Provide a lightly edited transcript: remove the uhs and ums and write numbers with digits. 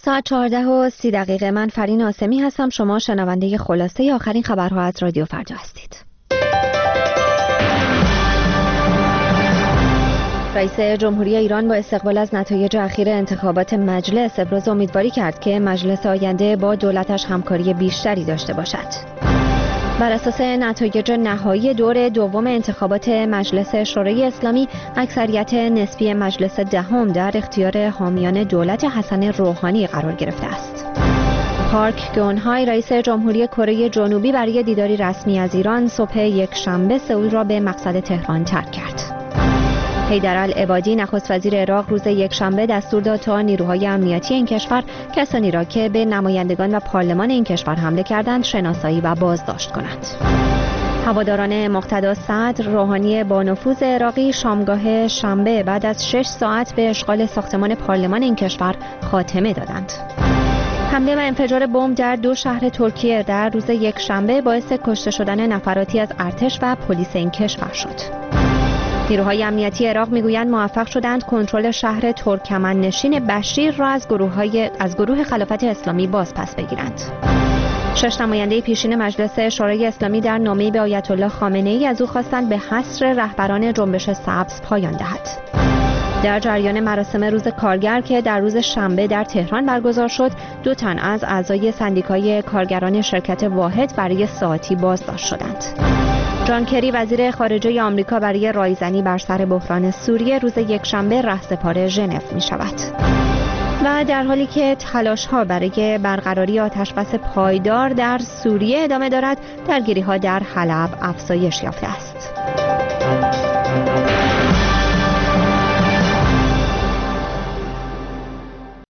ساعت 14:30 من فرین آسمی هستم. شما شنونده خلاصه آخرین خبرها از رادیو فردا هستید. رئیس جمهوری ایران با استقبال از نتایج اخیر انتخابات مجلس ابراز امیدواری کرد که مجلس آینده با دولتش همکاری بیشتری داشته باشد. بر اساس نتایج نهایی دور دوم انتخابات مجلس شورای اسلامی، اکثریت نسبی مجلس دهم در اختیار حامیان دولت حسن روحانی قرار گرفته است. پارک گون-های رئیس جمهوری کره جنوبی برای دیداری رسمی از ایران صبح یک شنبه سئول را به مقصد تهران ترک کرد. حیدرالعبادی نخست وزیر عراق روز یکشنبه دستور داد تا نیروهای امنیتی این کشور کسانی را که به نمایندگان و پارلمان این کشور حمله کردند شناسایی و بازداشت کنند. هواداران مقتدا صدر روحانی با نفوذ عراقی شامگاه شنبه بعد از 6 ساعت به اشغال ساختمان پارلمان این کشور خاتمه دادند. حمله و انفجار بمب در 2 شهر ترکیه در روز یکشنبه باعث کشته شدن نفراتی از ارتش و پلیس این کشور شد. نیروهای امنیتی عراق میگویند موفق شدند کنترل شهر ترکمن نشین بشیر را از گروه خلافت اسلامی بازپس بگیرند. 6 نماینده پیشین مجلس شورای اسلامی در نامه‌ای به آیت الله خامنه‌ای از او خواستند به حصر رهبران جنبش سبز پایان دهد. در جریان مراسم روز کارگر که در روز شنبه در تهران برگزار شد، 2 تن از اعضای سندیکای کارگران شرکت واحد برای ساعتی بازداشت شدند. جان کری وزیر خارجه آمریکا برای رایزنی بر سر بحران سوریه روز یکشنبه رهسپار ژنو می شود. و در حالی که تلاش‌ها برای برقراری آتش‌بس پایدار در سوریه ادامه دارد، درگیری‌ها در حلب افزایش یافته است.